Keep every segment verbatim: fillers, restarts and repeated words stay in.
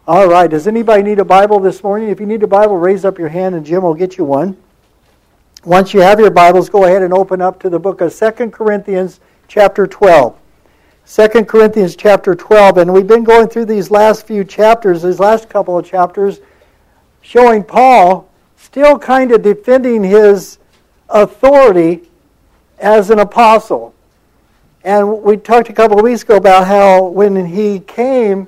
All right, does anybody need a Bible this morning? If you need a Bible, raise up your hand and Jim will get you one. Once you have your Bibles, go ahead and open up to the book of Second Corinthians chapter twelve. Second Corinthians chapter twelve, and we've been going through these last few chapters, these last couple of chapters, showing Paul still kind of defending his authority as an apostle. And we talked a couple of weeks ago about how when he came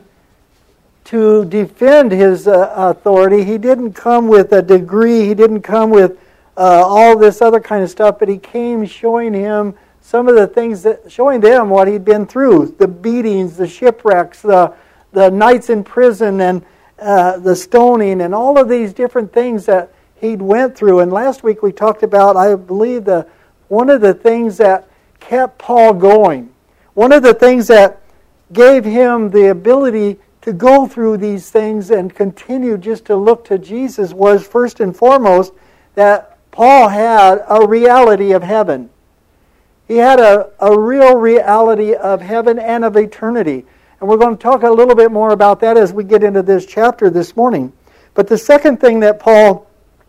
to defend his uh, authority, he didn't come with a degree, he didn't come with uh, all this other kind of stuff, but he came showing him some of the things, that showing them what he'd been through, the beatings, the shipwrecks, the, the nights in prison, and uh, the stoning, and all of these different things that he'd went through. And last week we talked about, I believe, the one of the things that kept Paul going, one of the things that gave him the ability to go through these things and continue just to look to Jesus was, first and foremost, that Paul had a reality of heaven. He had a, a real reality of heaven and of eternity. And we're going to talk a little bit more about that as we get into this chapter this morning. But the second thing that Paul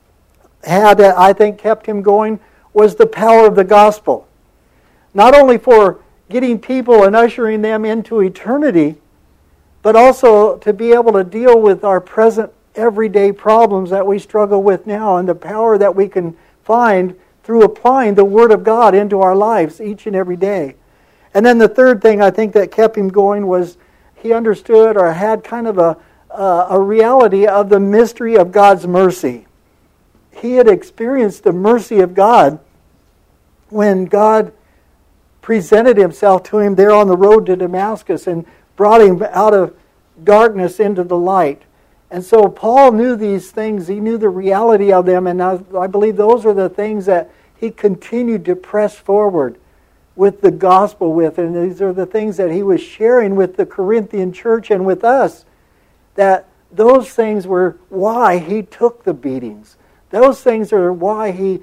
had that I think kept him going was the power of the gospel. Not only for getting people and ushering them into eternity, but also to be able to deal with our present everyday problems that we struggle with now, and the power that we can find through applying the Word of God into our lives each and every day. And then the third thing I think that kept him going was he understood or had kind of a, uh, a reality of the mystery of God's mercy. He had experienced the mercy of God when God presented himself to him there on the road to Damascus and brought him out of darkness into the light. And so Paul knew these things. He knew the reality of them. And I, I believe those are the things that he continued to press forward with the gospel with. And these are the things that he was sharing with the Corinthian church and with us. That those things were why he took the beatings. Those things are why he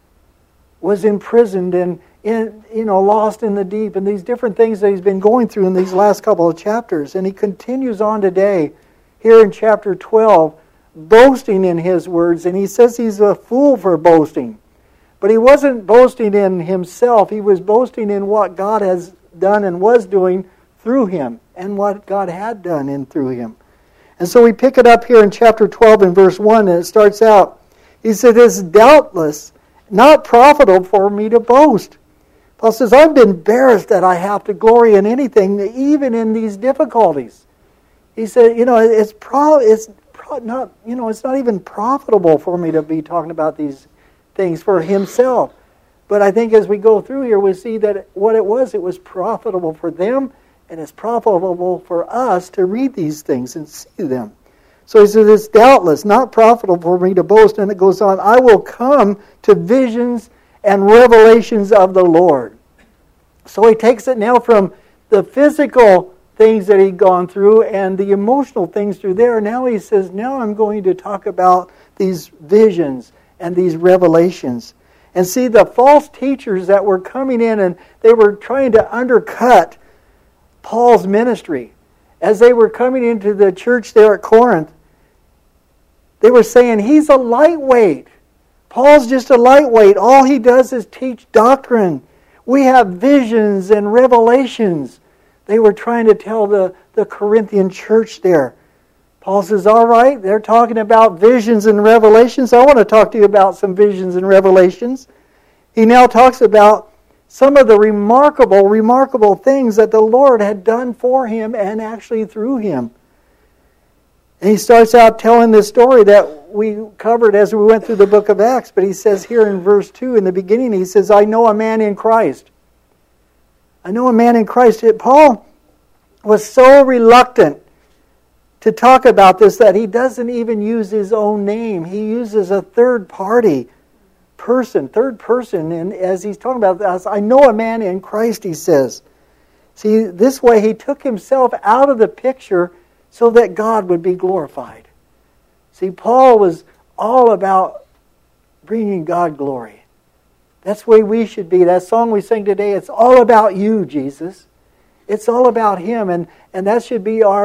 was imprisoned and in, you know, lost in the deep, and these different things that he's been going through in these last couple of chapters. And he continues on today, here in chapter twelve, boasting in his words. And he says he's a fool for boasting. But he wasn't boasting in himself. He was boasting in what God has done and was doing through him, and what God had done in through him. And so we pick it up here in chapter twelve in verse one, and it starts out, he said, "It is doubtless not profitable for me to boast." Paul says, I've been embarrassed that I have to glory in anything, even in these difficulties. He said, you know, it's pro, it's pro, not, you know, it's not even profitable for me to be talking about these things for himself. But I think as we go through here, we see that what it was, it was profitable for them, and it's profitable for us to read these things and see them. So he says, it's doubtless not profitable for me to boast. And it goes on, I will come to visions and revelations of the Lord. So he takes it now from the physical things that he'd gone through and the emotional things through there. Now he says, now I'm going to talk about these visions and these revelations. And see, the false teachers that were coming in and they were trying to undercut Paul's ministry. As they were coming into the church there at Corinth, they were saying, he's a lightweight. Paul's just a lightweight. All he does is teach doctrine. We have visions and revelations. They were trying to tell the, the Corinthian church there. Paul says, all right, they're talking about visions and revelations. I want to talk to you about some visions and revelations. He now talks about some of the remarkable, remarkable things that the Lord had done for him and actually through him. And he starts out telling this story that we covered as we went through the book of Acts. But he says here in verse two, in the beginning, he says, I know a man in Christ. I know a man in Christ. Paul was so reluctant to talk about this that he doesn't even use his own name. He uses a third party person, third person. And as he's talking about this, I know a man in Christ, he says. See, this way he took himself out of the picture so that God would be glorified. See, Paul was all about bringing God glory. That's the way we should be. That song we sing today, it's all about you, Jesus. It's all about Him, and, and that should be our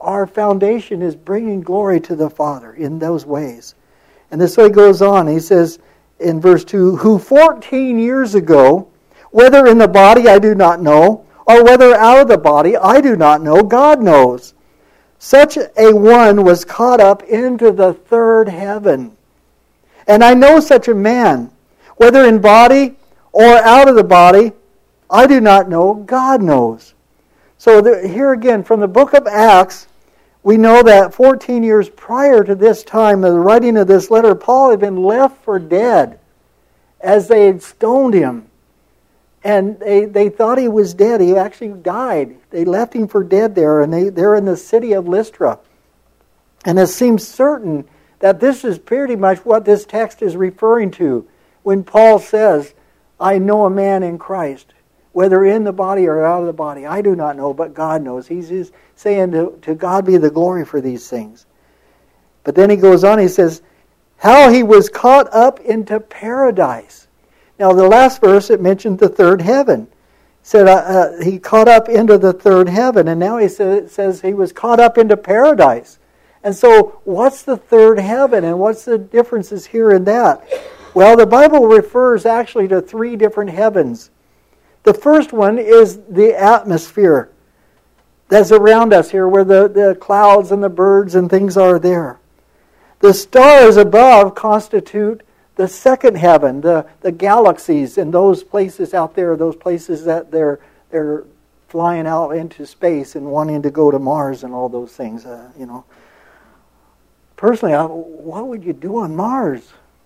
our foundation is bringing glory to the Father in those ways. And this way goes on. He says in verse two, who fourteen years ago, whether in the body I do not know, or whether out of the body I do not know, God knows. Such a one was caught up into the third heaven. And I know such a man, whether in body or out of the body, I do not know, God knows. So the, here again, from the book of Acts, we know that fourteen years prior to this time, the writing of this letter, Paul had been left for dead as they had stoned him. And they, they thought he was dead. He actually died. They left him for dead there, and they, they're in the city of Lystra. And it seems certain that this is pretty much what this text is referring to when Paul says, I know a man in Christ, whether in the body or out of the body. I do not know, but God knows. He's, he's saying to, to God be the glory for these things. But then he goes on, he says, how he was caught up into paradise. Now, the last verse, it mentioned the third heaven. It said uh, uh, he caught up into the third heaven, and now he say, it says he was caught up into paradise. And so, what's the third heaven, and what's the differences here in that? Well, the Bible refers actually to three different heavens. The first one is the atmosphere that's around us here, where the, the clouds and the birds and things are there. The stars above constitute the second heaven, the, the galaxies and those places out there, those places that they're they're flying out into space and wanting to go to Mars and all those things. Uh, you know, personally, I, what would you do on Mars?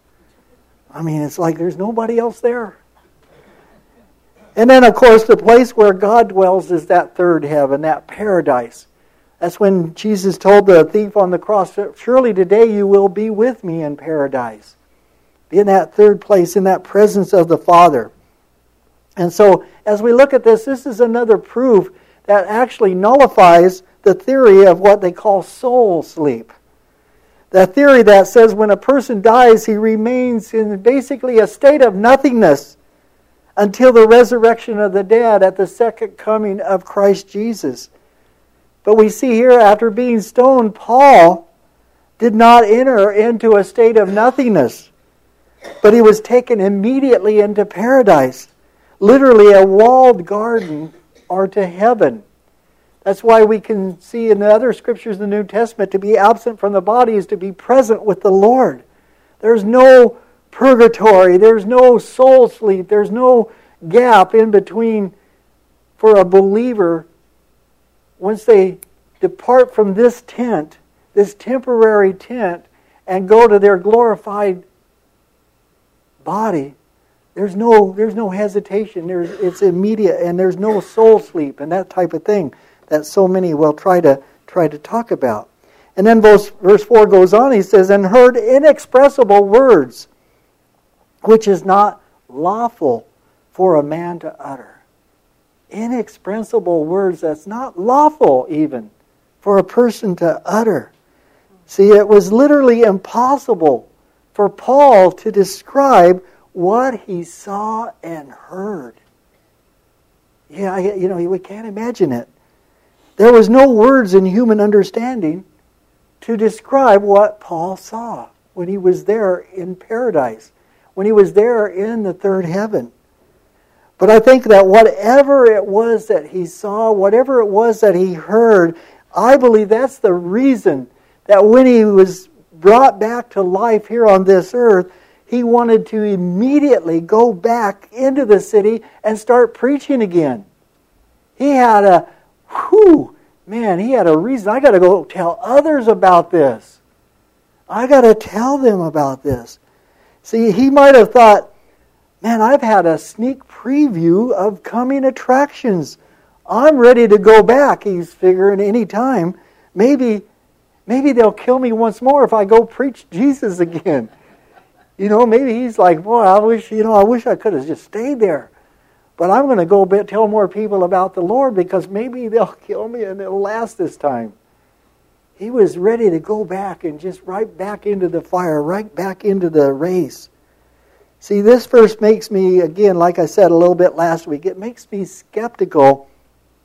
I mean, it's like there's nobody else there. And then, of course, the place where God dwells is that third heaven, that paradise. That's when Jesus told the thief on the cross, surely today you will be with me in paradise. Be in that third place, in that presence of the Father. And so, as we look at this, this is another proof that actually nullifies the theory of what they call soul sleep. The theory that says when a person dies, he remains in basically a state of nothingness until the resurrection of the dead at the second coming of Christ Jesus. But we see here, after being stoned, Paul did not enter into a state of nothingness, but he was taken immediately into paradise, literally a walled garden or to heaven. That's why we can see in the other scriptures in the New Testament, to be absent from the body is to be present with the Lord. There's no purgatory, there's no soul sleep, there's no gap in between for a believer. Once they depart from this tent, this temporary tent, and go to their glorified body, there's no there's no hesitation. There's it's immediate, and there's no soul sleep and that type of thing that so many will try to try to talk about. And then verse, verse four goes on. He says, "And heard inexpressible words, which is not lawful for a man to utter." Inexpressible words that's not lawful even for a person to utter. See, it was literally impossible for Paul to describe what he saw and heard. Yeah, you know, we can't imagine it. There was no words in human understanding to describe what Paul saw when he was there in paradise, when he was there in the third heaven. But I think that whatever it was that he saw, whatever it was that he heard, I believe that's the reason that when he was brought back to life here on this earth, he wanted to immediately go back into the city and start preaching again. He had a, whew, man, he had a reason. I got to go tell others about this. I got to tell them about this. See, he might have thought, man, I've had a sneak preview of coming attractions. I'm ready to go back, he's figuring, any time. Maybe Maybe they'll kill me once more if I go preach Jesus again. You know, maybe he's like, boy, I wish, you know, I wish I could have just stayed there. But I'm going to go tell more people about the Lord because maybe they'll kill me and it'll last this time. He was ready to go back and just right back into the fire, right back into the race. See, this verse makes me, again, like I said a little bit last week, it makes me skeptical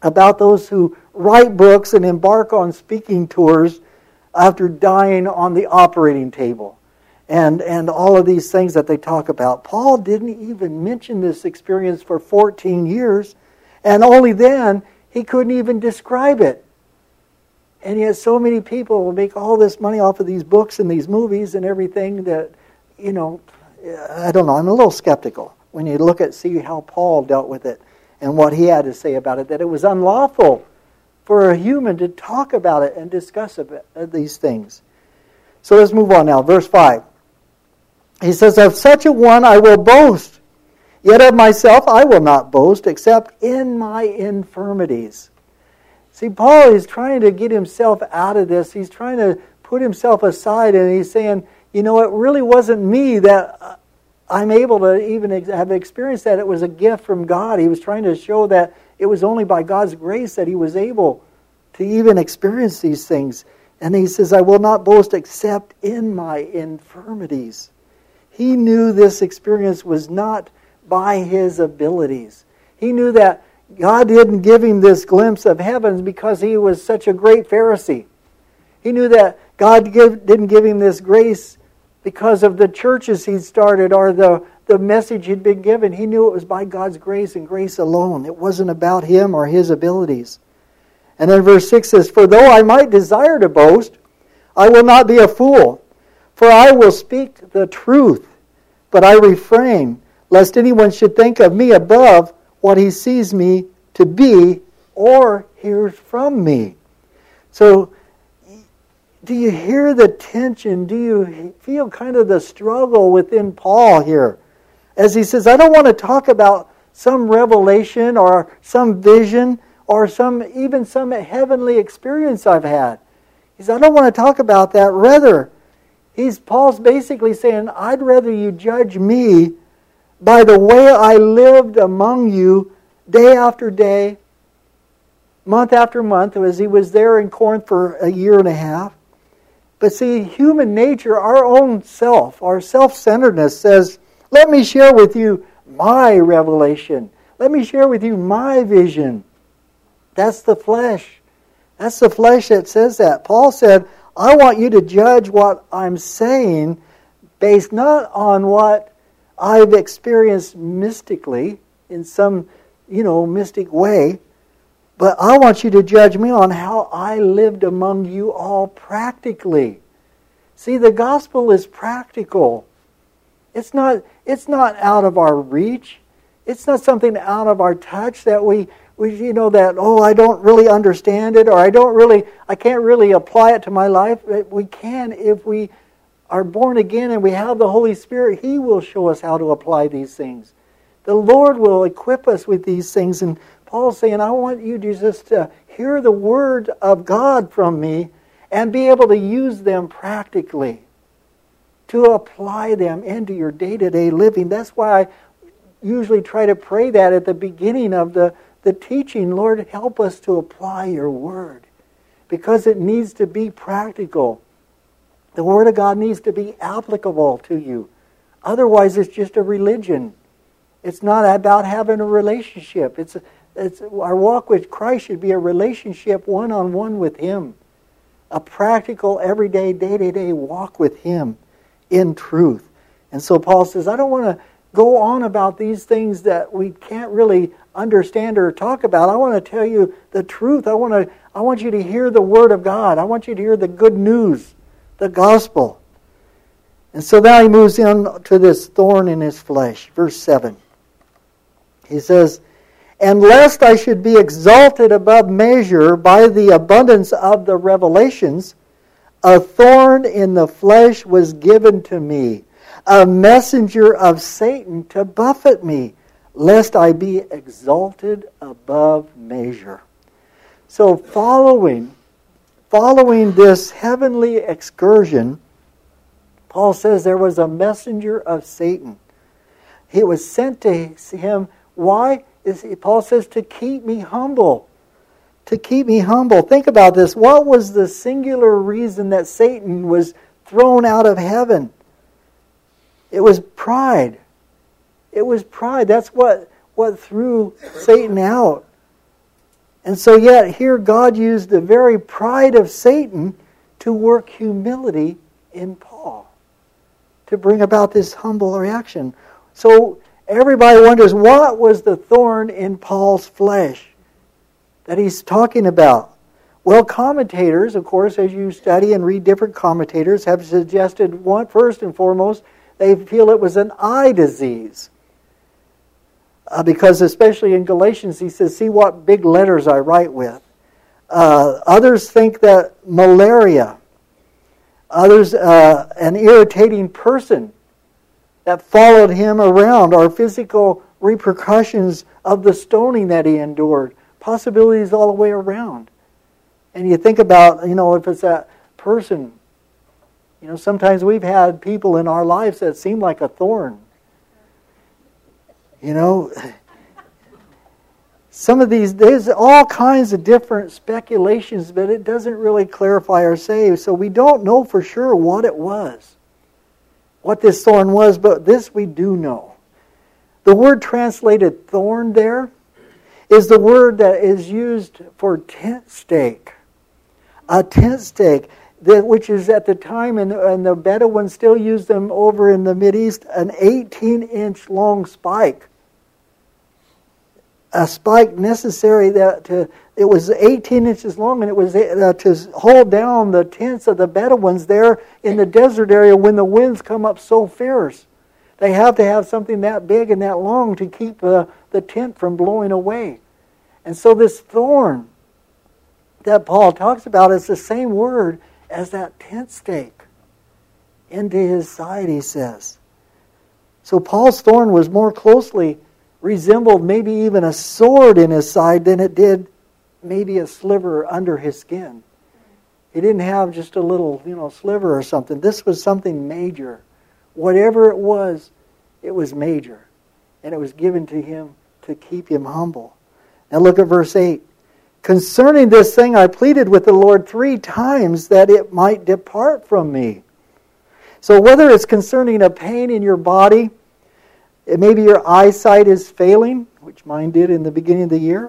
about those who write books and embark on speaking tours after dying on the operating table. And, and all of these things that they talk about. Paul didn't even mention this experience for fourteen years, and only then he couldn't even describe it. And yet so many people will make all this money off of these books and these movies and everything that, you know, I don't know, I'm a little skeptical when you look at, see how Paul dealt with it and what he had to say about it, that it was unlawful for a human to talk about it and discuss about these things. So let's move on now. Verse five. He says, of such a one I will boast, yet of myself I will not boast, except in my infirmities. See, Paul is trying to get himself out of this. He's trying to put himself aside, and he's saying, you know, it really wasn't me that I'm able to even have experienced that. It was a gift from God. He was trying to show that it was only by God's grace that he was able to even experience these things. And he says, I will not boast except in my infirmities. He knew this experience was not by his abilities. He knew that God didn't give him this glimpse of heavens because he was such a great Pharisee. He knew that God give, didn't give him this grace because of the churches he'd started or the, the message he'd been given. He knew it was by God's grace and grace alone. It wasn't about him or his abilities. And then verse six says, for though I might desire to boast, I will not be a fool. For I will speak the truth, but I refrain, lest anyone should think of me above what he sees me to be or hears from me. So, do you hear the tension? Do you feel kind of the struggle within Paul here? As he says, I don't want to talk about some revelation or some vision or some even some heavenly experience I've had. He says, I don't want to talk about that. Rather, He's Paul's basically saying, I'd rather you judge me by the way I lived among you day after day, month after month, as he was there in Corinth for a year and a half. But see, human nature, our own self, our self-centeredness says, let me share with you my revelation. Let me share with you my vision. That's the flesh. That's the flesh that says that. Paul said, I want you to judge what I'm saying based not on what I've experienced mystically in some, you know, mystic way, but I want you to judge me on how I lived among you all practically. See, the gospel is practical. It's not, it's not out of our reach. It's not something out of our touch that we We, you know, that, oh, I don't really understand it, or I don't really, I can't really apply it to my life. We can if we are born again and we have the Holy Spirit. He will show us how to apply these things. The Lord will equip us with these things. And Paul's saying, I want you to just uh, hear the word of God from me and be able to use them practically, to apply them into your day-to-day living. That's why I usually try to pray that at the beginning of the The teaching. Lord, help us to apply your word, because it needs to be practical. The word of God needs to be applicable to you. Otherwise, it's just a religion. It's not about having a relationship. It's, it's our walk with Christ should be a relationship one-on-one with Him. A practical, everyday, day-to-day walk with Him in truth. And so Paul says, I don't want to go on about these things that we can't really understand or talk about. I want to tell you the truth. I want to I want you to hear the word of God. I want you to hear the good news, the gospel. And so now he moves on to this thorn in his flesh. Verse seven. He says, and lest I should be exalted above measure by the abundance of the revelations, a thorn in the flesh was given to me, a messenger of Satan to buffet me, lest I be exalted above measure. So following, following this heavenly excursion, Paul says there was a messenger of Satan. He was sent to him. Why? Paul says to keep me humble. To keep me humble. Think about this. What was the singular reason that Satan was thrown out of heaven? It was pride. It was pride. That's what, what threw Satan out. And so yet here God used the very pride of Satan to work humility in Paul, to bring about this humble reaction. So everybody wonders, what was the thorn in Paul's flesh that he's talking about? Well, commentators, of course, as you study and read different commentators, have suggested, one, first and foremost, they feel it was an eye disease. Uh, because especially in Galatians, he says, see what big letters I write with. Uh, others think that malaria. Others, uh, an irritating person that followed him around, or physical repercussions of the stoning that he endured. Possibilities all the way around. And you think about, you know, if it's that person, you know, sometimes we've had people in our lives that seem like a thorn. You know, some of these, there's all kinds of different speculations, but it doesn't really clarify or say. So we don't know for sure what it was, what this thorn was, but this we do know. The word translated thorn there is the word that is used for tent stake. A tent stake, which is at the time, and, and the Bedouins still used them over in the Mideast, an eighteen-inch long spike. A spike necessary that to, it was eighteen inches long, and it was uh, to hold down the tents of the Bedouins there in the desert area when the winds come up so fierce. They have to have something that big and that long to keep uh, the tent from blowing away. And so this thorn that Paul talks about is the same word as that tent stake into his side, he says. So Paul's thorn was more closely resembled maybe even a sword in his side than it did maybe a sliver under his skin. He didn't have just a little, you know, sliver or something. This was something major. Whatever it was, it was major. And it was given to him to keep him humble. Now look at verse eight. Concerning this thing I pleaded with the Lord three times that it might depart from me. So whether it's concerning a pain in your body, maybe your eyesight is failing, which mine did in the beginning of the year.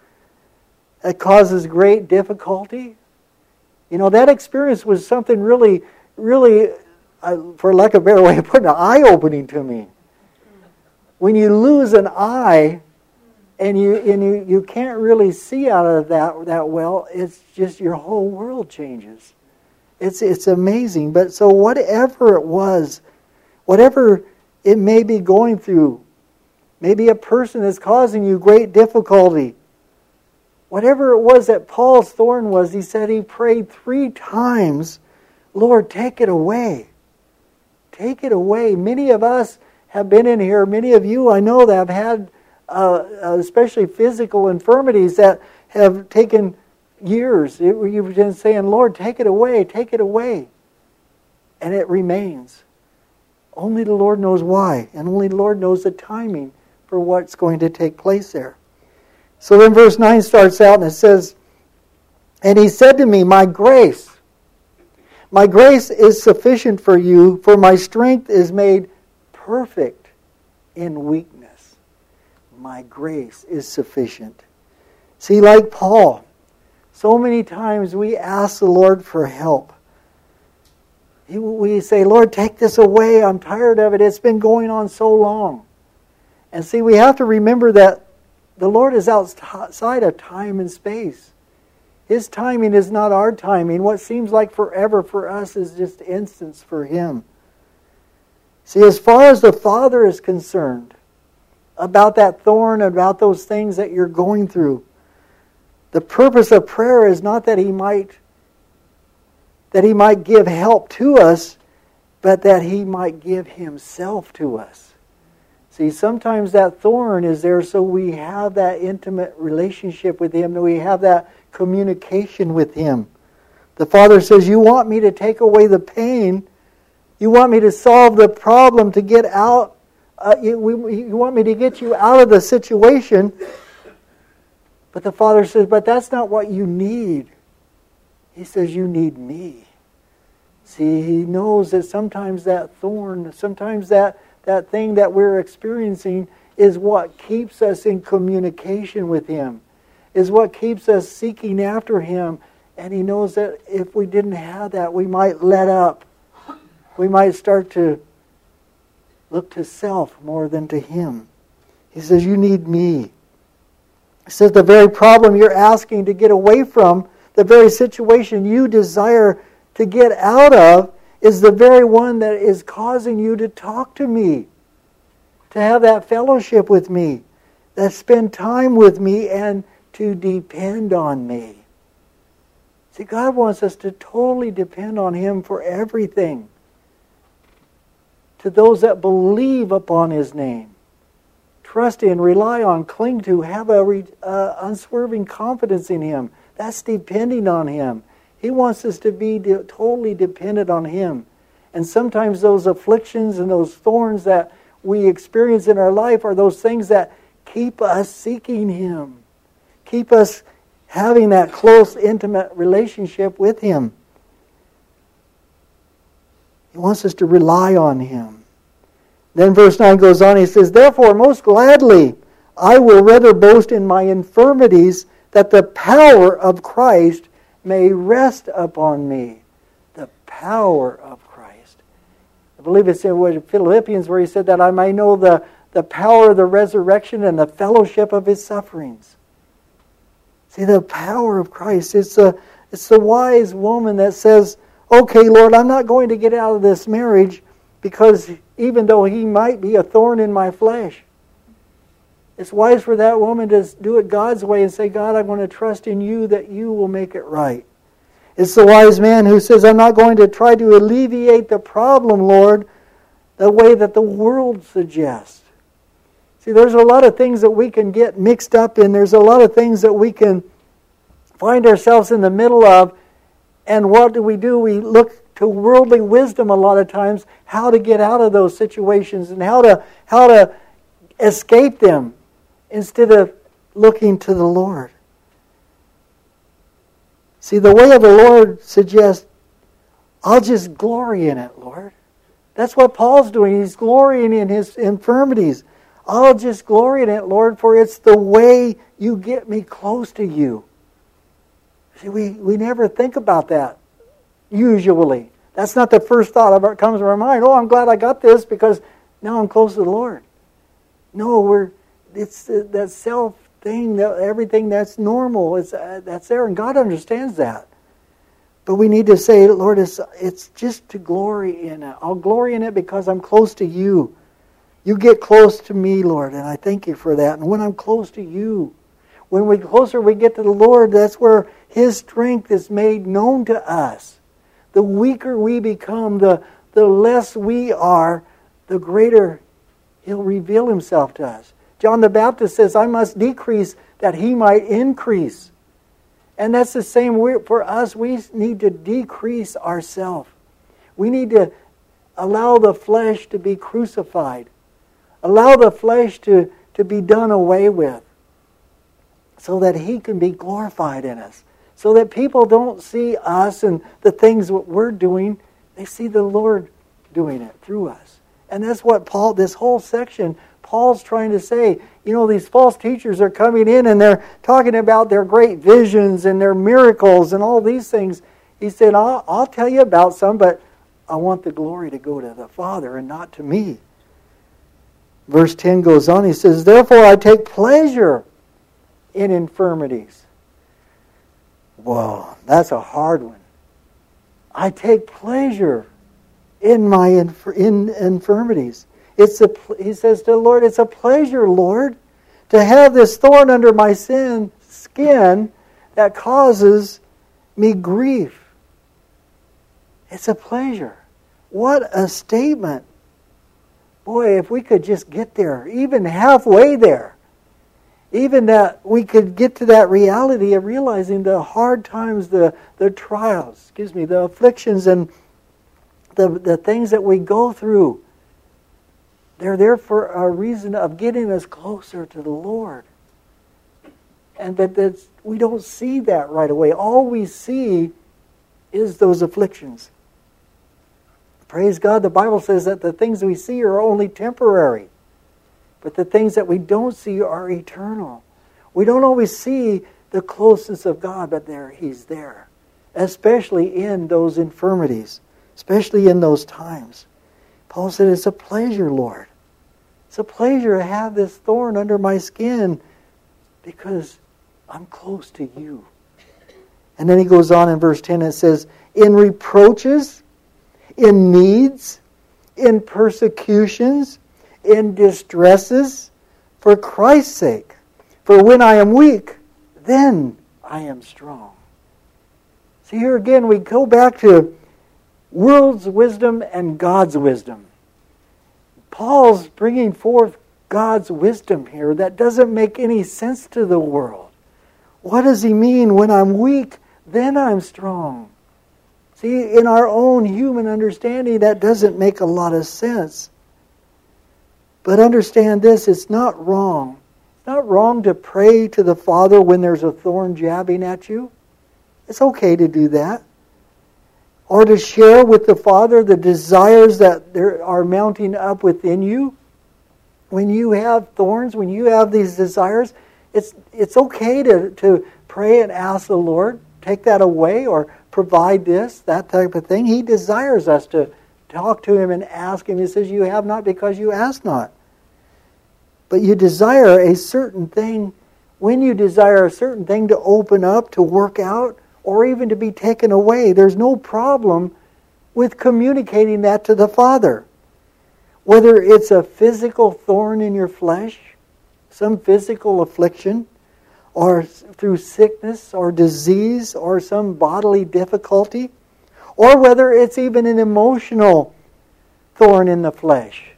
It causes great difficulty. You know, that experience was something really, really, uh, for lack of a better way of putting it, eye-opening to me. When you lose an eye and you and you, you can't really see out of that that well, it's just your whole world changes. It's it's amazing. But so whatever it was, whatever it may be going through, maybe a person is causing you great difficulty. Whatever it was that Paul's thorn was, he said he prayed three times, Lord, take it away. Take it away. Many of us have been in here, many of you I know that have had uh, especially physical infirmities that have taken years. You've been saying, Lord, take it away, take it away. And it remains. Only the Lord knows why, and only the Lord knows the timing for what's going to take place there. So then verse nine starts out and it says, and he said to me, my grace, my grace is sufficient for you, for my strength is made perfect in weakness. My grace is sufficient. See, like Paul, so many times we ask the Lord for help. We say, Lord, take this away. I'm tired of it. It's been going on so long. And see, we have to remember that the Lord is outside of time and space. His timing is not our timing. What seems like forever for us is just instants for Him. See, as far as the Father is concerned, about that thorn, about those things that you're going through, the purpose of prayer is not that He might that He might give help to us, but that He might give Himself to us. See, sometimes that thorn is there so we have that intimate relationship with Him, that we have that communication with Him. The Father says, you want me to take away the pain, you want me to solve the problem, to get out, uh, you, we, you want me to get you out of the situation. But the Father says, but that's not what you need. He says, you need me. See, He knows that sometimes that thorn, sometimes that, that thing that we're experiencing is what keeps us in communication with Him. is what keeps us seeking after Him. And He knows that if we didn't have that, we might let up. We might start to look to self more than to Him. He says, you need me. He says, the very problem you're asking to get away from, the very situation you desire to get out of, is the very one that is causing you to talk to me, to have that fellowship with me, that spend time with me, and to depend on me. See, God wants us to totally depend on Him for everything. To those that believe upon His name, trust in, rely on, cling to, have a re, uh, unswerving confidence in Him. That's depending on Him. He wants us to be de- totally dependent on Him. And sometimes those afflictions and those thorns that we experience in our life are those things that keep us seeking Him. Keep us having that close, intimate relationship with Him. He wants us to rely on Him. Then verse nine goes on, he says, therefore, most gladly, I will rather boast in my infirmities, that the power of Christ may rest upon me. The power of Christ. I believe it's in Philippians where he said that I may know the, the power of the resurrection and the fellowship of His sufferings. See, the power of Christ. It's a, it's the wise woman that says, okay, Lord, I'm not going to get out of this marriage because even though he might be a thorn in my flesh, it's wise for that woman to do it God's way and say, God, I'm going to trust in You that You will make it right. It's the wise man who says, I'm not going to try to alleviate the problem, Lord, the way that the world suggests. See, there's a lot of things that we can get mixed up in. There's a lot of things that we can find ourselves in the middle of. And what do we do? We look to worldly wisdom a lot of times, how to get out of those situations and how to how to escape them instead of looking to the Lord. See, the way of the Lord suggests, I'll just glory in it, Lord. That's what Paul's doing. He's glorying in his infirmities. I'll just glory in it, Lord, for it's the way You get me close to You. See, we, we never think about that, usually. That's not the first thought that comes to our mind. Oh, I'm glad I got this because now I'm close to the Lord. No, we're it's that self thing, that everything that's normal, it's, uh, that's there, and God understands that. But we need to say, Lord, it's, it's just to glory in it. I'll glory in it because I'm close to You. You get close to me, Lord, and I thank You for that. And when I'm close to You, when we closer we get to the Lord, that's where His strength is made known to us. The weaker we become, the, the less we are, the greater He'll reveal Himself to us. John the Baptist says, I must decrease that He might increase. And that's the same way for us. We need to decrease ourselves. We need to allow the flesh to be crucified. Allow the flesh to, to be done away with, so that He can be glorified in us. So that people don't see us and the things that we're doing. They see the Lord doing it through us. And that's what Paul, this whole section, Paul's trying to say. You know, these false teachers are coming in and they're talking about their great visions and their miracles and all these things. He said, I'll, I'll tell you about some, but I want the glory to go to the Father and not to me. Verse ten goes on, he says, therefore I take pleasure in infirmities. Whoa, that's a hard one. I take pleasure in my inf- in infirmities. It's a, he says to the Lord, it's a pleasure, Lord, to have this thorn under my sin skin that causes me grief. It's a pleasure. What a statement. Boy, if we could just get there, even halfway there, even that we could get to that reality of realizing the hard times, the, the trials, excuse me, the afflictions and the, the things that we go through, they're there for a reason of getting us closer to the Lord. And that that's, we don't see that right away. All we see is those afflictions. Praise God, the Bible says that the things we see are only temporary. But the things that we don't see are eternal. We don't always see the closeness of God, but there He's there. Especially in those infirmities, especially in those times. Paul said, it's a pleasure, Lord. It's a pleasure to have this thorn under my skin because I'm close to you. And then he goes on in verse ten and says, in reproaches, in needs, in persecutions, in distresses, for Christ's sake. For when I am weak, then I am strong. See, here again we go back to world's wisdom and God's wisdom. Paul's bringing forth God's wisdom here that doesn't make any sense to the world. What does he mean? When I'm weak, then I'm strong. See, in our own human understanding, that doesn't make a lot of sense. But understand this, it's not wrong. It's not wrong to pray to the Father when there's a thorn jabbing at you. It's okay to do that. Or to share with the Father the desires that there are mounting up within you. When you have thorns, when you have these desires, it's it's okay to, to pray and ask the Lord, take that away or provide this, that type of thing. He desires us to talk to Him and ask Him. He says, you have not because you ask not. But you desire a certain thing. When you desire a certain thing to open up, to work out, or even to be taken away, there's no problem with communicating that to the Father. Whether it's a physical thorn in your flesh, some physical affliction, or through sickness or disease or some bodily difficulty, or whether it's even an emotional thorn in the flesh.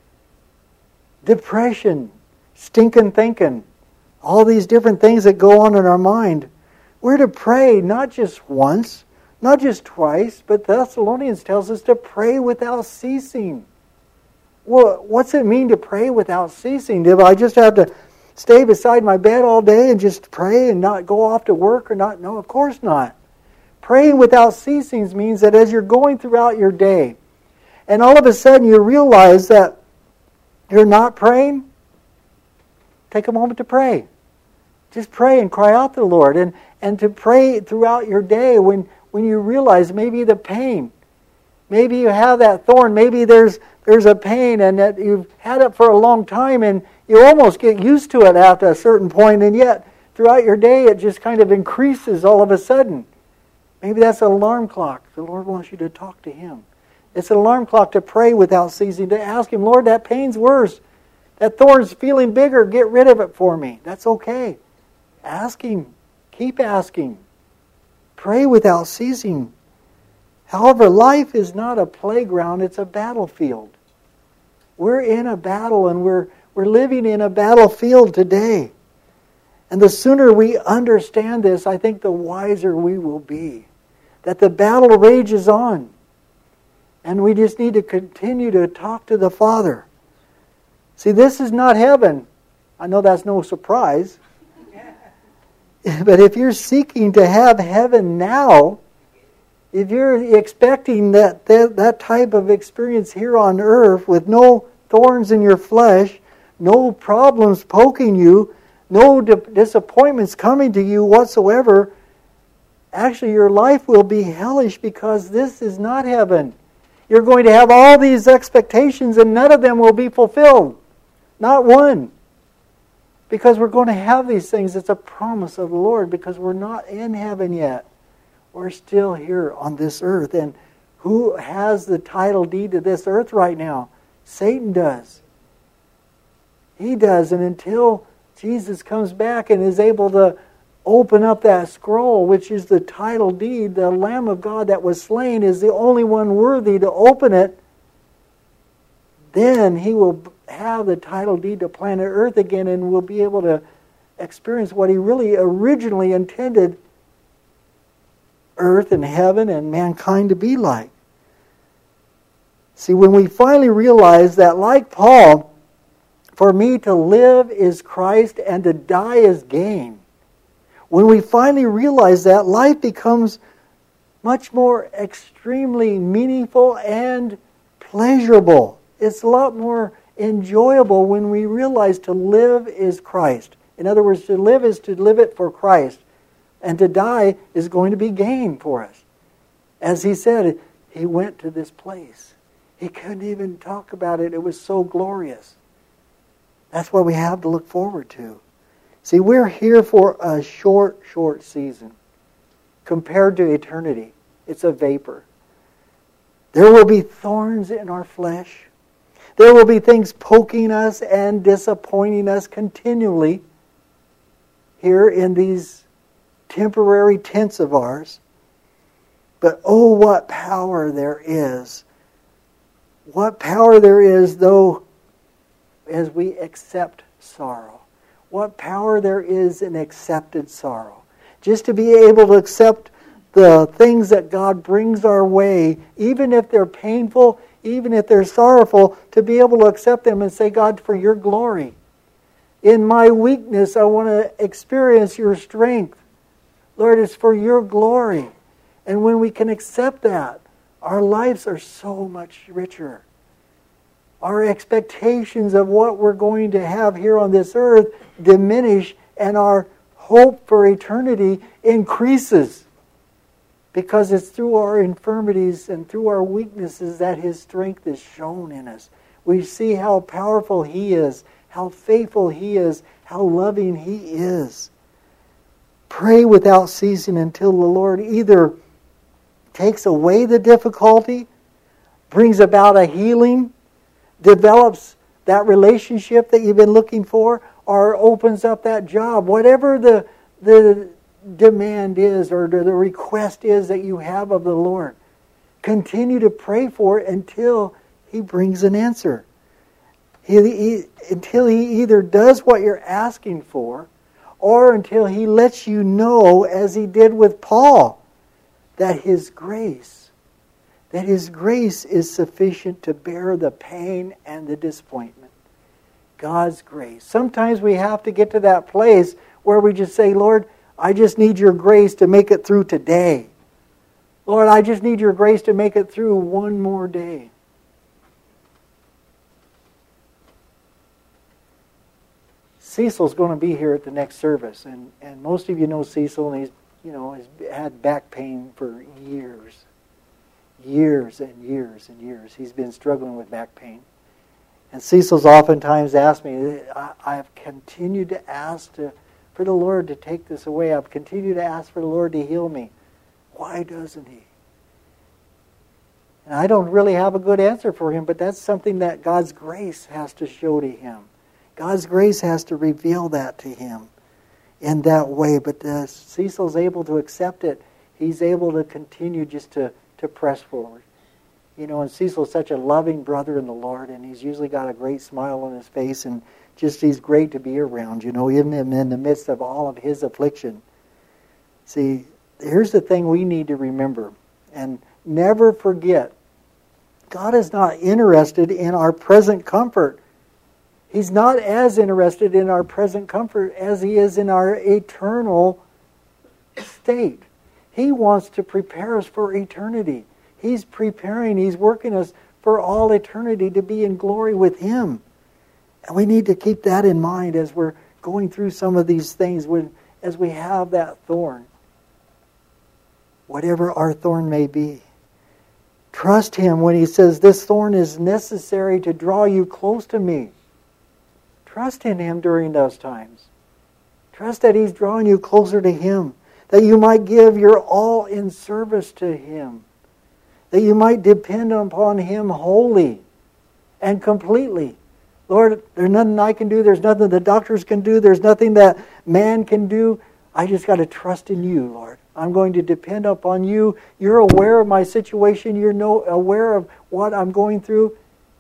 Depression, stinking thinking, all these different things that go on in our mind. We're to pray not just once, not just twice, but Thessalonians tells us to pray without ceasing. Well, what's it mean to pray without ceasing? Do I just have to stay beside my bed all day and just pray and not go off to work or not? No, of course not. Praying without ceasing means that as you're going throughout your day, and all of a sudden you realize that you're not praying, take a moment to pray. Just pray and cry out to the Lord. And, and to pray throughout your day when, when you realize maybe the pain. Maybe you have that thorn. Maybe there's there's a pain and that you've had it for a long time and you almost get used to it at a certain point, and yet throughout your day it just kind of increases all of a sudden. Maybe that's an alarm clock. The Lord wants you to talk to Him. It's an alarm clock to pray without ceasing, to ask Him, Lord, that pain's worse. That thorn's feeling bigger. Get rid of it for me. That's okay. Ask Him. Keep asking. Pray without ceasing. However, life is not a playground, it's a battlefield. We're in a battle and we're, we're living in a battlefield today. And the sooner we understand this, I think the wiser we will be. That the battle rages on. And we just need to continue to talk to the Father. See, this is not heaven. I know that's no surprise. But if you're seeking to have heaven now, if you're expecting that, that that type of experience here on earth with no thorns in your flesh, no problems poking you, no di- disappointments coming to you whatsoever, actually your life will be hellish because this is not heaven. You're going to have all these expectations and none of them will be fulfilled. Not one. Because we're going to have these things. It's a promise of the Lord because we're not in heaven yet. We're still here on this earth. And who has the title deed to this earth right now? Satan does. He does. And until Jesus comes back and is able to open up that scroll, which is the title deed, the Lamb of God that was slain is the only one worthy to open it, then He will have the title deed to planet Earth again and will be able to experience what He really originally intended earth and heaven and mankind to be like. See, when we finally realize that, like Paul, for me to live is Christ and to die is gain. When we finally realize that, life becomes much more extremely meaningful and pleasurable. It's a lot more enjoyable when we realize to live is Christ. In other words, to live is to live it for Christ. And to die is going to be gain for us. As he said, he went to this place. He couldn't even talk about it. It was so glorious. That's what we have to look forward to. See, we're here for a short, short season. Compared to eternity, it's a vapor. There will be thorns in our flesh. There will be things poking us and disappointing us continually here in these temporary tents of ours. But oh, what power there is. What power there is, though, as we accept sorrow. What power there is in accepted sorrow. Just to be able to accept the things that God brings our way, even if they're painful, even if they're sorrowful, to be able to accept them and say, God, for your glory. In my weakness, I want to experience your strength. Lord, it's for your glory. And when we can accept that, our lives are so much richer. Our expectations of what we're going to have here on this earth diminish, and our hope for eternity increases. Because it's through our infirmities and through our weaknesses that His strength is shown in us. We see how powerful He is, how faithful He is, how loving He is. Pray without ceasing until the Lord either takes away the difficulty, brings about a healing, develops that relationship that you've been looking for, or opens up that job. Whatever the the demand is or the request is that you have of the Lord, continue to pray for it until He brings an answer. He, he, until He either does what you're asking for, or until He lets you know, as He did with Paul, that His grace that His grace is sufficient to bear the pain and the disappointment. God's grace. Sometimes we have to get to that place where we just say, Lord, I just need your grace to make it through today. Lord, I just need your grace to make it through one more day. Cecil's going to be here at the next service, and, and most of you know Cecil, and he's, you know, has had back pain for years. Years and years and years. He's been struggling with back pain. And Cecil's oftentimes asked me, I, I've continued to ask to, for the Lord to take this away. I've continued to ask for the Lord to heal me. Why doesn't He? And I don't really have a good answer for him, but that's something that God's grace has to show to him. God's grace has to reveal that to him in that way. But uh, Cecil's able to accept it. He's able to continue just to to press forward. You know, and Cecil's such a loving brother in the Lord, and he's usually got a great smile on his face, and just he's great to be around, you know, even in the midst of all of his affliction. See, here's the thing we need to remember, and never forget, God is not interested in our present comfort. He's not as interested in our present comfort as He is in our eternal state. He wants to prepare us for eternity. He's preparing, He's working us for all eternity to be in glory with Him. And we need to keep that in mind as we're going through some of these things, when, as we have that thorn. Whatever our thorn may be. Trust Him when He says, this thorn is necessary to draw you close to me. Trust in Him during those times. Trust that He's drawing you closer to Him. That you might give your all in service to Him. That you might depend upon Him wholly and completely. Lord, there's nothing I can do. There's nothing the doctors can do. There's nothing that man can do. I just got to trust in You, Lord. I'm going to depend upon You. You're aware of my situation. You're no, aware of what I'm going through.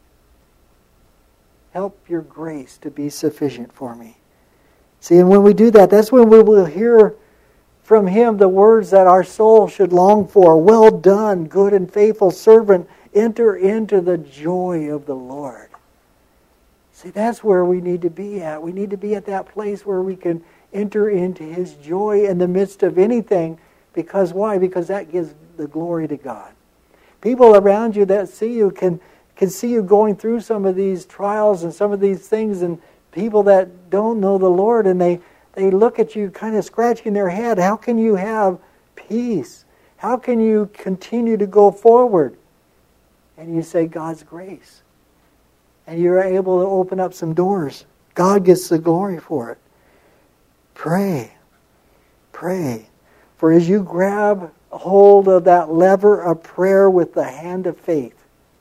Help Your grace to be sufficient for me. See, and when we do that, that's when we will hear from Him the words that our soul should long for. Well done, good and faithful servant. Enter into the joy of the Lord. See, that's where we need to be at. We need to be at that place where we can enter into His joy in the midst of anything. Because why? Because that gives the glory to God. People around you that see you can, can see you going through some of these trials and some of these things, and people that don't know the Lord, and they they look at you kind of scratching their head. How can you have peace? How can you continue to go forward? And you say, God's grace. And you're able to open up some doors. God gets the glory for it. Pray. Pray. For as you grab hold of that lever of prayer with the hand of faith,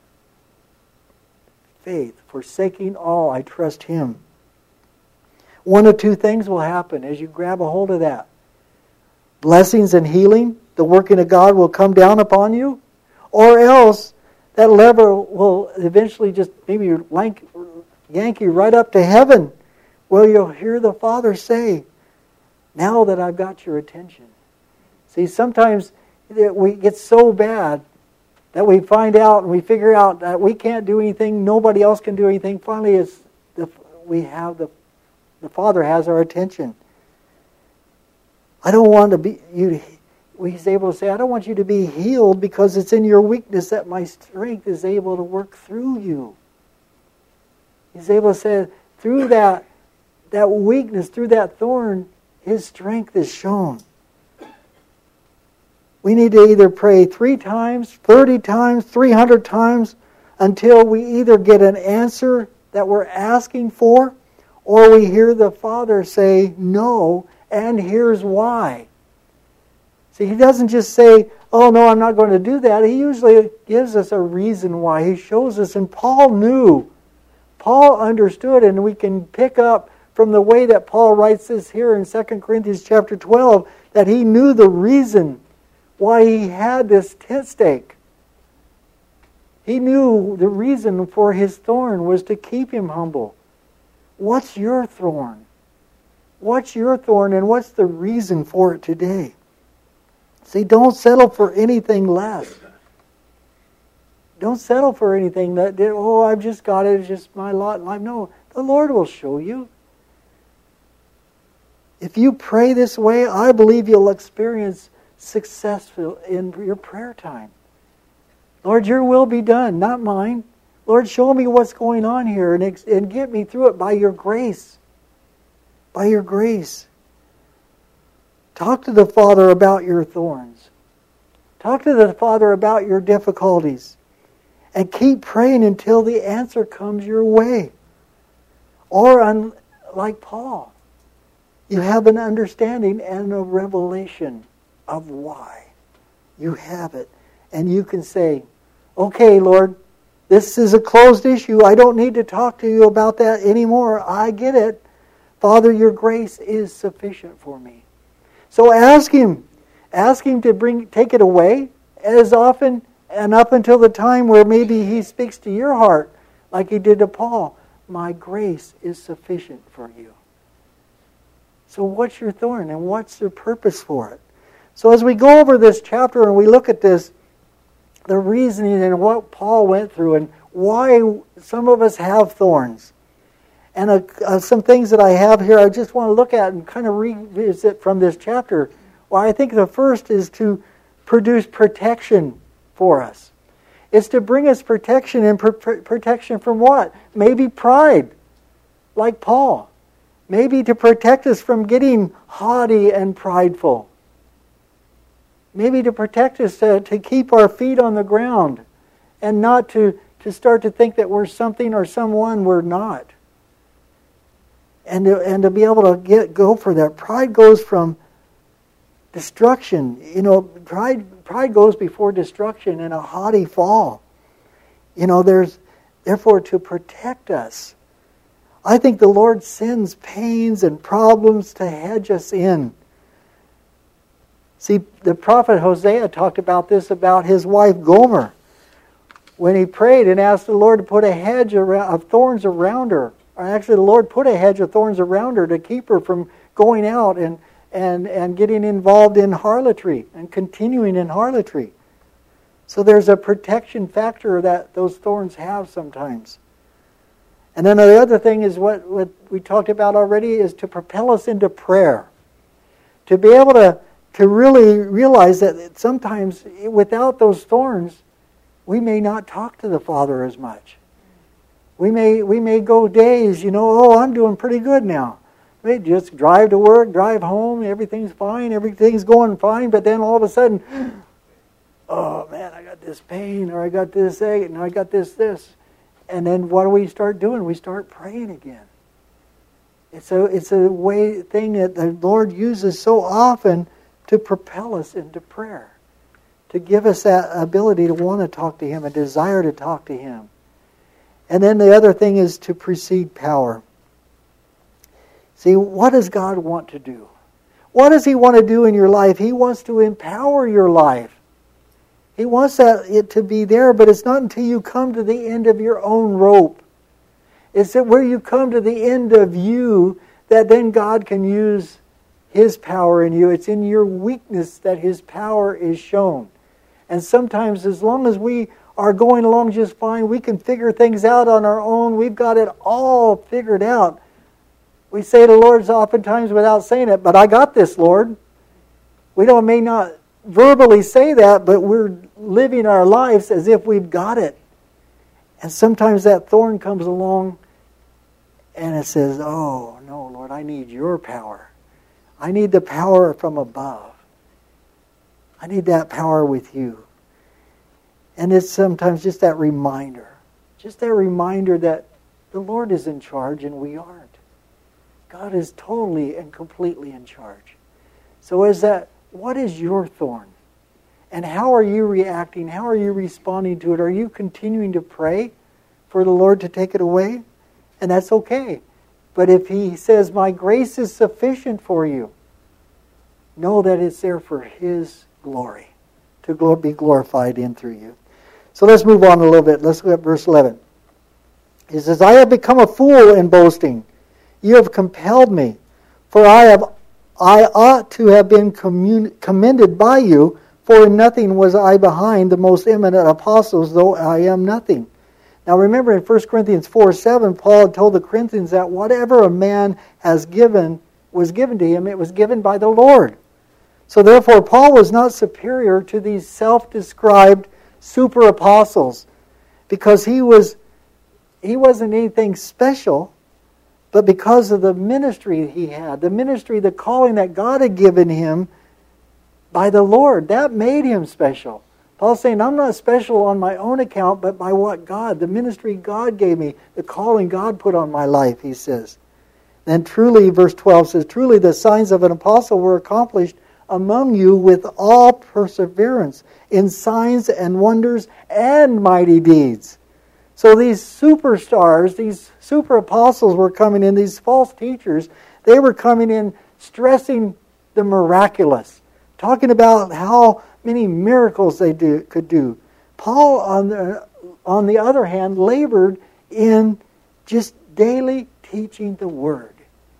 faith, forsaking all, I trust Him. One of two things will happen as you grab a hold of that. Blessings and healing, the working of God will come down upon you, or else that lever will eventually just maybe yank you right up to heaven, where you'll hear the Father say, now that I've got your attention. See, sometimes we get so bad that we find out and we figure out that we can't do anything, nobody else can do anything. Finally, it's the, we have the the Father has our attention. I don't want to be you. To, he's able to say, I don't want you to be healed because it's in your weakness that my strength is able to work through you. He's able to say, through that that weakness, through that thorn, His strength is shown. We need to either pray three times, thirty times, three hundred times until we either get an answer that we're asking for, or we hear the Father say no, and here's why. See, He doesn't just say, oh no, I'm not going to do that. He usually gives us a reason why. He shows us, and Paul knew. Paul understood, and we can pick up from the way that Paul writes this here in Second Corinthians chapter twelve, that he knew the reason why he had this tent stake. He knew the reason for his thorn was to keep him humble. What's your thorn? What's your thorn, and what's the reason for it today? See, don't settle for anything less. Don't settle for anything that, oh, I've just got it, it's just my lot in life. No, the Lord will show you. If you pray this way, I believe you'll experience success in your prayer time. Lord, your will be done, not mine. Lord, show me what's going on here and, and get me through it by your grace. By your grace. Talk to the Father about your thorns. Talk to the Father about your difficulties. And keep praying until the answer comes your way. Or, un, like Paul, you have an understanding and a revelation of why. You have it. And you can say, okay, Lord, this is a closed issue. I don't need to talk to you about that anymore. I get it. Father, your grace is sufficient for me. So ask Him. Ask Him to bring, take it away as often and up until the time where maybe He speaks to your heart like He did to Paul. My grace is sufficient for you. So what's your thorn and what's the purpose for it? So as we go over this chapter and we look at this, the reasoning and what Paul went through and why some of us have thorns. And uh, uh, some things that I have here I just want to look at and kind of revisit from this chapter. Well, I think the first is to produce protection for us. It's to bring us protection, and pr- pr- protection from what? Maybe pride, like Paul. Maybe to protect us from getting haughty and prideful. Maybe to protect us to, to keep our feet on the ground and not to, to start to think that we're something or someone we're not. And to, and to be able to get go for that. Pride goes from destruction. You know, pride pride goes before destruction and a haughty fall. You know, there's therefore to protect us. I think the Lord sends pains and problems to hedge us in. See, the prophet Hosea talked about this about his wife Gomer. When he prayed and asked the Lord to put a hedge of thorns around her. Or actually, the Lord put a hedge of thorns around her to keep her from going out and, and, and getting involved in harlotry and continuing in harlotry. So there's a protection factor that those thorns have sometimes. And then the other thing is what, what we talked about already is to propel us into prayer. To be able to To really realize that sometimes without those thorns, we may not talk to the Father as much. We may we may go days, you know, oh, I'm doing pretty good now. They just drive to work, drive home, everything's fine, everything's going fine, but then all of a sudden, oh man, I got this pain, or I got this ache, and I got this, this. And then what do we start doing? We start praying again. It's a, it's a way thing that the Lord uses so often to propel us into prayer, to give us that ability to want to talk to Him, a desire to talk to Him. And then the other thing is to precede power. See, what does God want to do? What does He want to do in your life? He wants to empower your life. He wants that it to be there, but it's not until you come to the end of your own rope. It's that where you come to the end of you that then God can use His power in you. It's in your weakness that His power is shown. And sometimes as long as we are going along just fine, we can figure things out on our own. We've got it all figured out. We say to the Lord oftentimes without saying it, but I got this, Lord. We don't may not verbally say that, but we're living our lives as if we've got it. And sometimes that thorn comes along and it says, oh, no, Lord, I need your power. I need the power from above. I need that power with you. And it's sometimes just that reminder. Just that reminder that the Lord is in charge and we aren't. God is totally and completely in charge. So is that, what is your thorn? And how are you reacting? How are you responding to it? Are you continuing to pray for the Lord to take it away? And that's okay. But if He says, my grace is sufficient for you, know that it's there for His glory, to be glorified in through you. So let's move on a little bit. Let's look at verse eleven. He says, I have become a fool in boasting. You have compelled me, for I have I ought to have been commun- commended by you, for in nothing was I behind the most eminent apostles, though I am nothing. Now remember in First Corinthians four seven, Paul had told the Corinthians that whatever a man has given was given to him, it was given by the Lord. So therefore Paul was not superior to these self-described super apostles, because he was he wasn't anything special. But because of the ministry he had, the ministry, the calling that God had given him by the Lord, that made him special. Paul's saying, I'm not special on my own account, but by what God, the ministry God gave me, the calling God put on my life, he says. Then truly, verse twelve says, truly the signs of an apostle were accomplished among you with all perseverance, in signs and wonders and mighty deeds. So these superstars, these super apostles were coming in, these false teachers, they were coming in stressing the miraculous, talking about how many miracles they do, could do. Paul, on the, on the other hand, labored in just daily teaching the Word.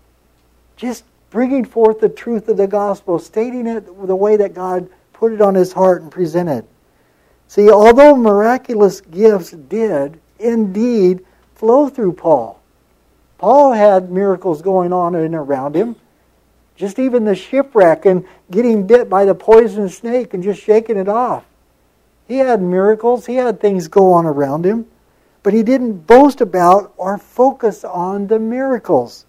Just bringing forth the truth of the gospel, stating it the way that God put it on his heart and presented. See, although miraculous gifts did indeed flow through Paul. Paul had miracles going on and around him. Just even the shipwreck and getting bit by the poisonous snake and just shaking it off. He had miracles. He had things go on around him. But he didn't boast about or focus on the miracles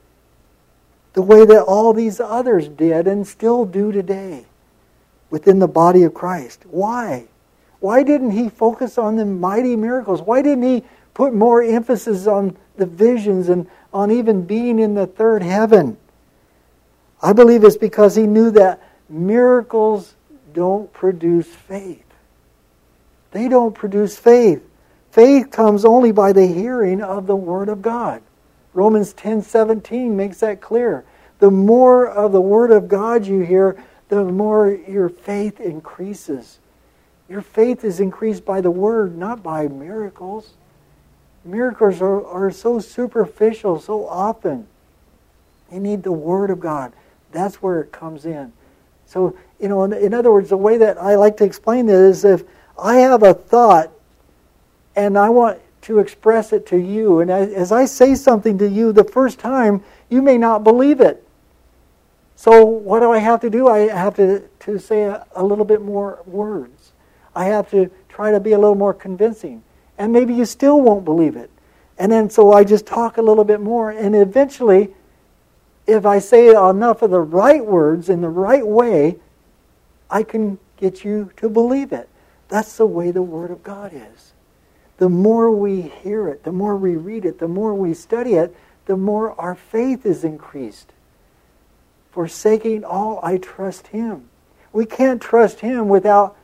the way that all these others did and still do today within the body of Christ. Why? Why didn't he focus on the mighty miracles? Why didn't he put more emphasis on the visions and on even being in the third heaven? I believe it's because he knew that miracles don't produce faith. They don't produce faith. Faith comes only by the hearing of the Word of God. Romans ten seventeen makes that clear. The more of the Word of God you hear, the more your faith increases. Your faith is increased by the Word, not by miracles. Miracles are, are so superficial so often. You need the Word of God. That's where it comes in. So, you know, in, in other words, the way that I like to explain this is if I have a thought and I want to express it to you, and as, as I say something to you the first time, you may not believe it. So what do I have to do? I have to, to say a, a little bit more words. I have to try to be a little more convincing. And maybe you still won't believe it. And then so I just talk a little bit more, and eventually if I say enough of the right words in the right way, I can get you to believe it. That's the way the Word of God is. The more we hear it, the more we read it, the more we study it, the more our faith is increased. Forsaking all, I trust Him. We can't trust Him without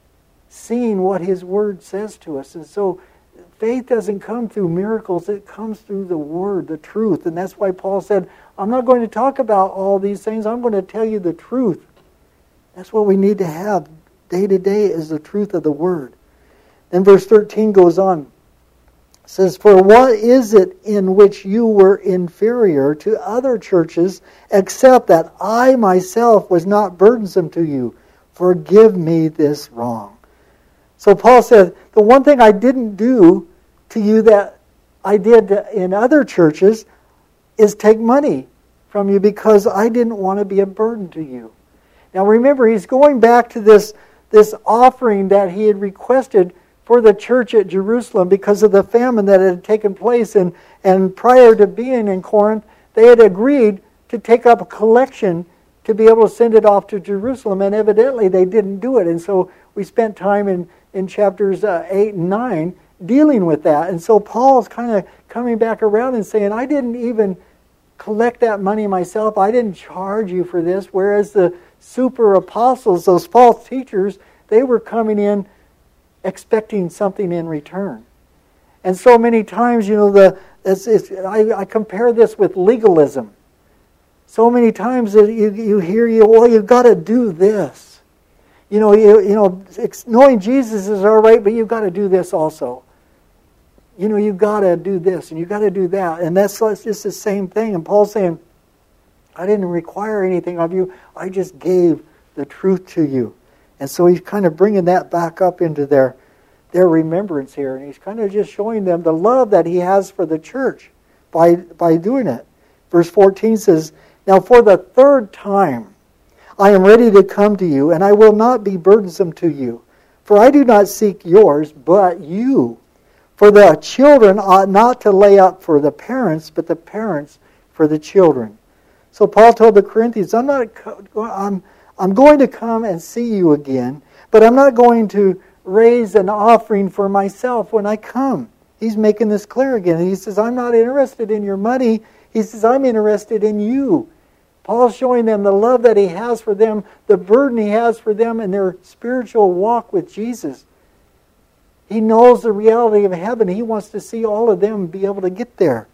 seeing what His Word says to us. And so faith doesn't come through miracles, it comes through the Word, the truth. And that's why Paul said, I'm not going to talk about all these things, I'm going to tell you the truth. That's what we need to have day to day, is the truth of the Word. Then verse thirteen goes on. It says, for what is it in which you were inferior to other churches, except that I myself was not burdensome to you? Forgive me this wrong. So Paul said, the one thing I didn't do to you that I did in other churches is take money from you, because I didn't want to be a burden to you. Now remember, he's going back to this, this offering that he had requested for the church at Jerusalem because of the famine that had taken place. And, and prior to being in Corinth, they had agreed to take up a collection to be able to send it off to Jerusalem. And evidently they didn't do it. And so we spent time in, in chapters uh, eight and nine dealing with that. And so Paul's kind of coming back around and saying, I didn't even collect that money myself. I didn't charge you for this. Whereas the super apostles, those false teachers, they were coming in expecting something in return. And so many times, you know, the it's, it's, I, I compare this with legalism. So many times that you, you hear, you, well, you've got to do this. You know, you, you know, knowing Jesus is all right, but you've got to do this also. You know, you've got to do this and you've got to do that. And that's just the same thing. And Paul's saying, I didn't require anything of you. I just gave the truth to you. And so he's kind of bringing that back up into their, their remembrance here. And he's kind of just showing them the love that he has for the church by, by doing it. Verse fourteen says, now for the third time I am ready to come to you, and I will not be burdensome to you. For I do not seek yours, but you. For the children ought not to lay up for the parents, but the parents for the children. So Paul told the Corinthians, I'm not, I'm, I'm going to come and see you again, but I'm not going to raise an offering for myself when I come. He's making this clear again. He says, I'm not interested in your money. He says, I'm interested in you. Paul's showing them the love that he has for them, the burden he has for them in their spiritual walk with Jesus. He knows the reality of heaven. He wants to see all of them be able to get there.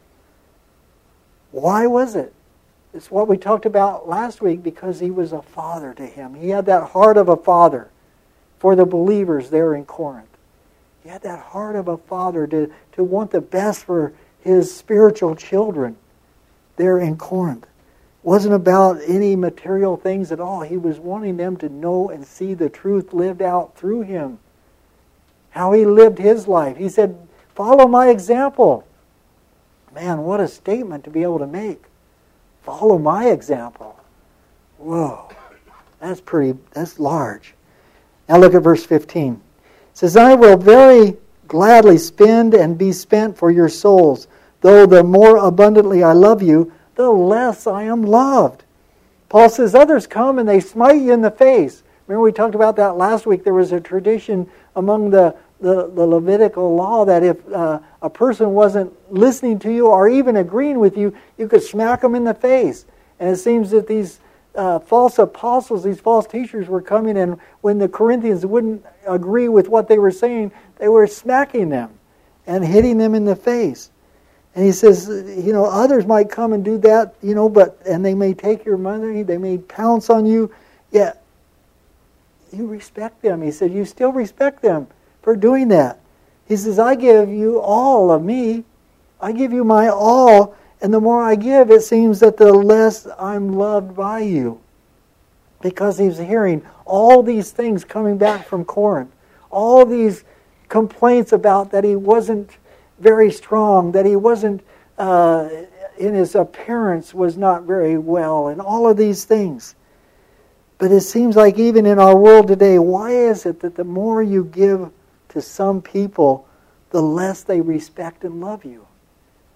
Why was it? It's what we talked about last week, because he was a father to him. He had that heart of a father for the believers there in Corinth. He had that heart of a father to, to want the best for his spiritual children there in Corinth. It wasn't about any material things at all. He was wanting them to know and see the truth lived out through him. How he lived his life. He said, follow my example. Man, what a statement to be able to make. Follow my example. Whoa. That's pretty, that's large. Now look at verse fifteen. It says, I will very gladly spend and be spent for your souls, though the more abundantly I love you, the less I am loved. Paul says, others come and they smite you in the face. Remember we talked about that last week. There was a tradition among the, the, the Levitical law that if uh, a person wasn't listening to you or even agreeing with you, you could smack them in the face. And it seems that these uh, false apostles, these false teachers were coming, and when the Corinthians wouldn't agree with what they were saying, they were smacking them and hitting them in the face. And he says, you know, others might come and do that, you know, but and they may take your money, they may pounce on you, yet you respect them. He said, you still respect them for doing that. He says, I give you all of me. I give you my all, and the more I give, it seems that the less I'm loved by you. Because he's hearing all these things coming back from Corinth. All these complaints about that he wasn't very strong, that he wasn't, uh, in his appearance was not very well, and all of these things. But it seems like even in our world today, why is it that the more you give to some people, the less they respect and love you?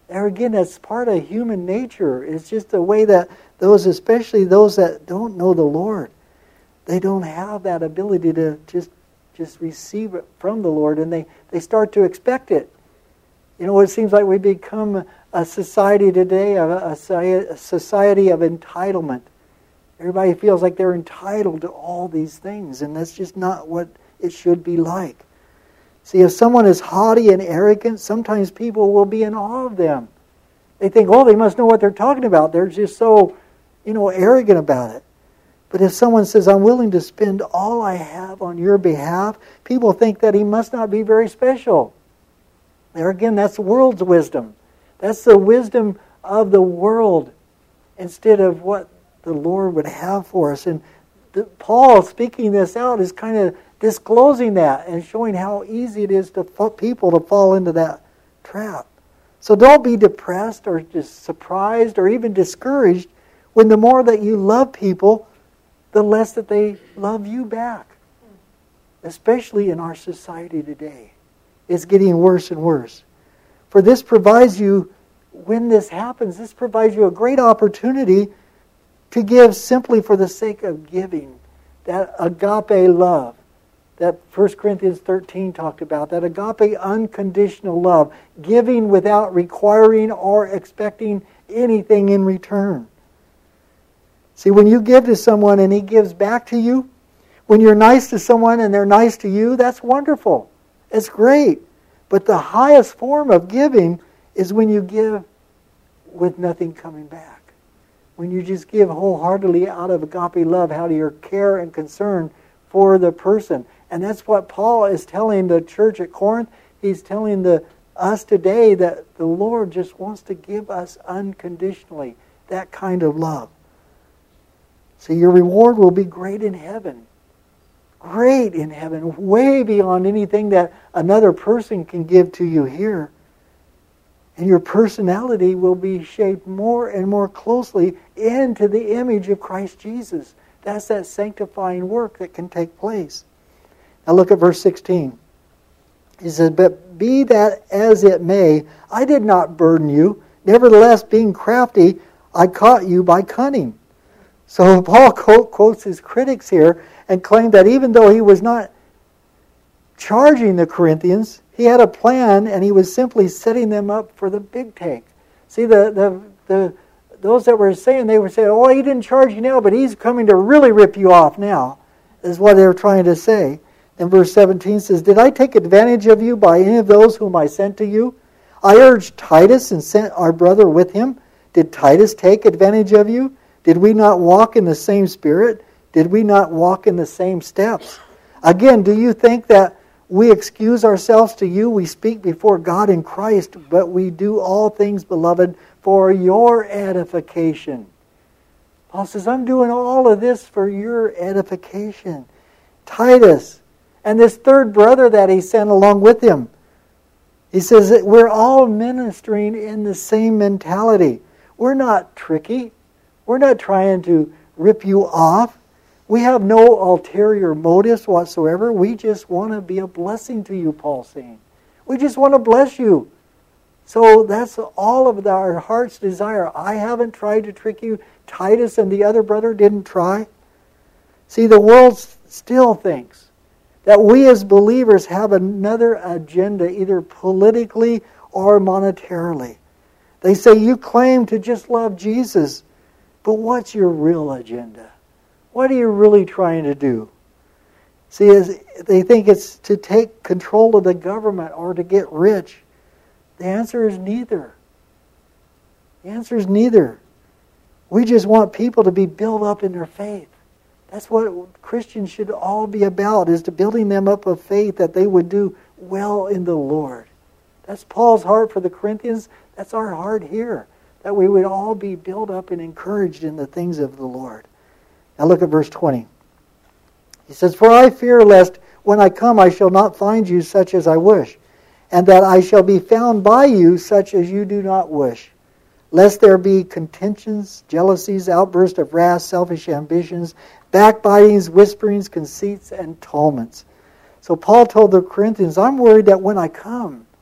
There again, that's part of human nature. It's just the way that those, especially those that don't know the Lord, they don't have that ability to just just receive it from the Lord, and they, they start to expect it. You know, it seems like we become a society today, a, a society of entitlement. Everybody feels like they're entitled to all these things, and that's just not what it should be like. See, if someone is haughty and arrogant, sometimes people will be in awe of them. They think, oh, they must know what they're talking about. They're just so, you know, arrogant about it. But if someone says, I'm willing to spend all I have on your behalf, people think that he must not be very special. There again, that's the world's wisdom. That's the wisdom of the world instead of what the Lord would have for us. And the, Paul, speaking this out, is kind of disclosing that and showing how easy it is to people to fall into that trap. So don't be depressed or just surprised or even discouraged when the more that you love people, the less that they love you back. Especially in our society today. It's getting worse and worse. For this provides you, when this happens, this provides you a great opportunity to give simply for the sake of giving. That agape love that First Corinthians thirteen talked about. That agape unconditional love. Giving without requiring or expecting anything in return. See, when you give to someone and he gives back to you, when you're nice to someone and they're nice to you, that's wonderful. It's great. But the highest form of giving is when you give with nothing coming back. When you just give wholeheartedly out of agape love, out of your care and concern for the person. And that's what Paul is telling the church at Corinth. He's telling the us today that the Lord just wants to give us unconditionally that kind of love. So your reward will be great in heaven. Great in heaven. Way beyond anything that another person can give to you here. And your personality will be shaped more and more closely into the image of Christ Jesus. That's that sanctifying work that can take place. Now look at verse sixteen. He says, but be that as it may, I did not burden you. Nevertheless, being crafty, I caught you by cunning. So Paul quotes his critics here and claimed that even though he was not charging the Corinthians, he had a plan and he was simply setting them up for the big take. See, the the, the those that were saying, they were saying, oh, he didn't charge you now, but he's coming to really rip you off now, is what they were trying to say. And verse seventeen says, did I take advantage of you by any of those whom I sent to you? I urged Titus and sent our brother with him. Did Titus take advantage of you? Did we not walk in the same spirit? Did we not walk in the same steps? Again, do you think that we excuse ourselves to you? We speak before God in Christ, but we do all things, beloved, for your edification. Paul says, I'm doing all of this for your edification. Titus, and this third brother that he sent along with him, he says that we're all ministering in the same mentality. We're not tricky. We're not trying to rip you off. We have no ulterior motives whatsoever. We just want to be a blessing to you, Paul's saying. We just want to bless you. So that's all of our heart's desire. I haven't tried to trick you. Titus and the other brother didn't try. See, the world still thinks that we as believers have another agenda, either politically or monetarily. They say, you claim to just love Jesus, but what's your real agenda? What are you really trying to do? See, they think it's to take control of the government or to get rich. The answer is neither. The answer is neither. We just want people to be built up in their faith. That's what Christians should all be about, is to building them up of faith that they would do well in the Lord. That's Paul's heart for the Corinthians. That's our heart here. That we would all be built up and encouraged in the things of the Lord. Now look at verse twenty. He says, for I fear lest when I come I shall not find you such as I wish, and that I shall be found by you such as you do not wish, lest there be contentions, jealousies, outbursts of wrath, selfish ambitions, backbitings, whisperings, conceits, and tumults. So Paul told the Corinthians, I'm worried that when I come,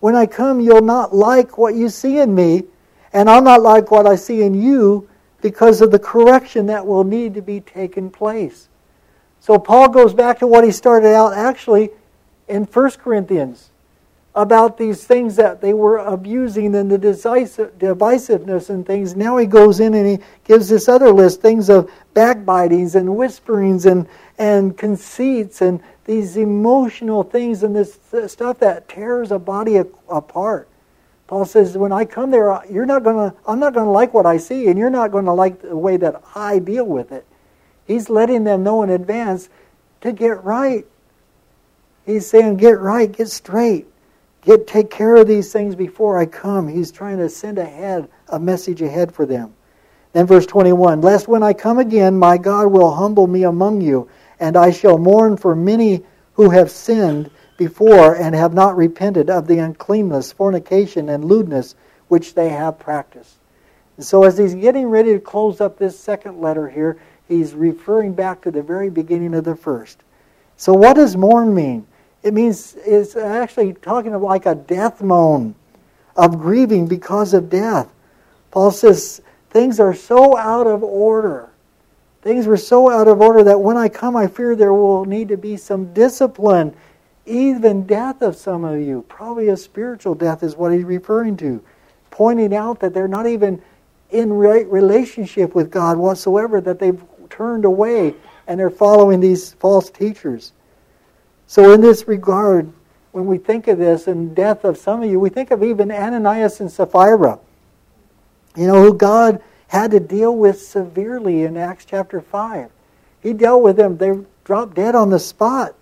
when I come, you'll not like what you see in me, and I'll not like what I see in you because of the correction that will need to be taken place. So Paul goes back to what he started out actually in First Corinthians about these things that they were abusing and the decisive, divisiveness and things. Now he goes in and he gives this other list, things of backbitings and whisperings and, and conceits and these emotional things and this stuff that tears a body apart. Paul says, when I come there, you're not going to, I'm not going to like what I see, and you're not going to like the way that I deal with it. He's letting them know in advance to get right. He's saying, get right, get straight. Get take care of these things before I come. He's trying to send ahead a message ahead for them. Then verse twenty-one, lest when I come again, my God will humble me among you, and I shall mourn for many who have sinned before and have not repented of the uncleanness, fornication, and lewdness which they have practiced. And so as he's getting ready to close up this second letter here, he's referring back to the very beginning of the first. So what does mourn mean? It means it's actually talking of like a death moan of grieving because of death. Paul says things are so out of order. Things were so out of order that when I come, I fear there will need to be some discipline, even death of some of you. Probably a spiritual death is what he's referring to, pointing out that they're not even in right relationship with God whatsoever, that they've turned away and they're following these false teachers. So in this regard, when we think of this and death of some of you, we think of even Ananias and Sapphira, you know, who God had to deal with severely in Acts chapter five. He dealt with them. They dropped dead on the spot.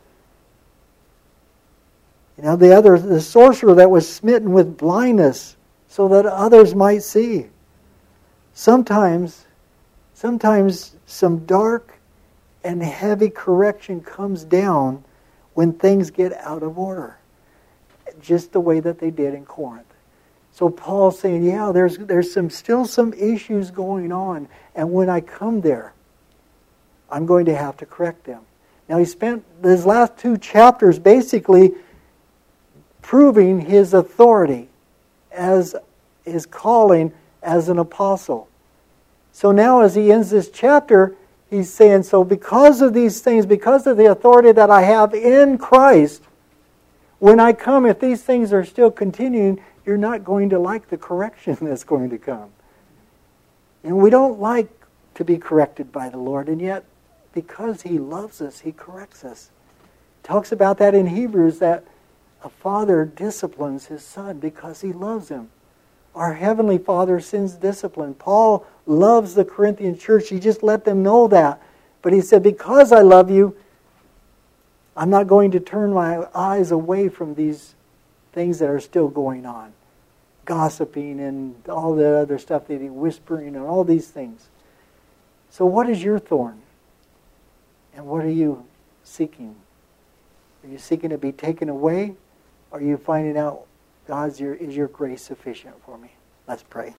You know, the other, the sorcerer that was smitten with blindness so that others might see. Sometimes, sometimes some dark and heavy correction comes down when things get out of order, just the way that they did in Corinth. So Paul's saying, yeah, there's there's some still some issues going on, and when I come there, I'm going to have to correct them. Now he spent his last two chapters basically proving his authority as his calling as an apostle. So now as he ends this chapter, he's saying, so because of these things, because of the authority that I have in Christ, when I come, if these things are still continuing, you're not going to like the correction that's going to come. And we don't like to be corrected by the Lord, and yet because He loves us, He corrects us. He talks about that in Hebrews, that a father disciplines his son because he loves him. Our Heavenly Father sends discipline. Paul loves the Corinthian church. He just let them know that. But he said, because I love you, I'm not going to turn my eyes away from these things that are still going on. Gossiping and all the other stuff, that he whispering and all these things. So what is your thorn? And what are you seeking? Are you seeking to be taken away? Or are you finding out, God's your, is your grace sufficient for me? Let's pray.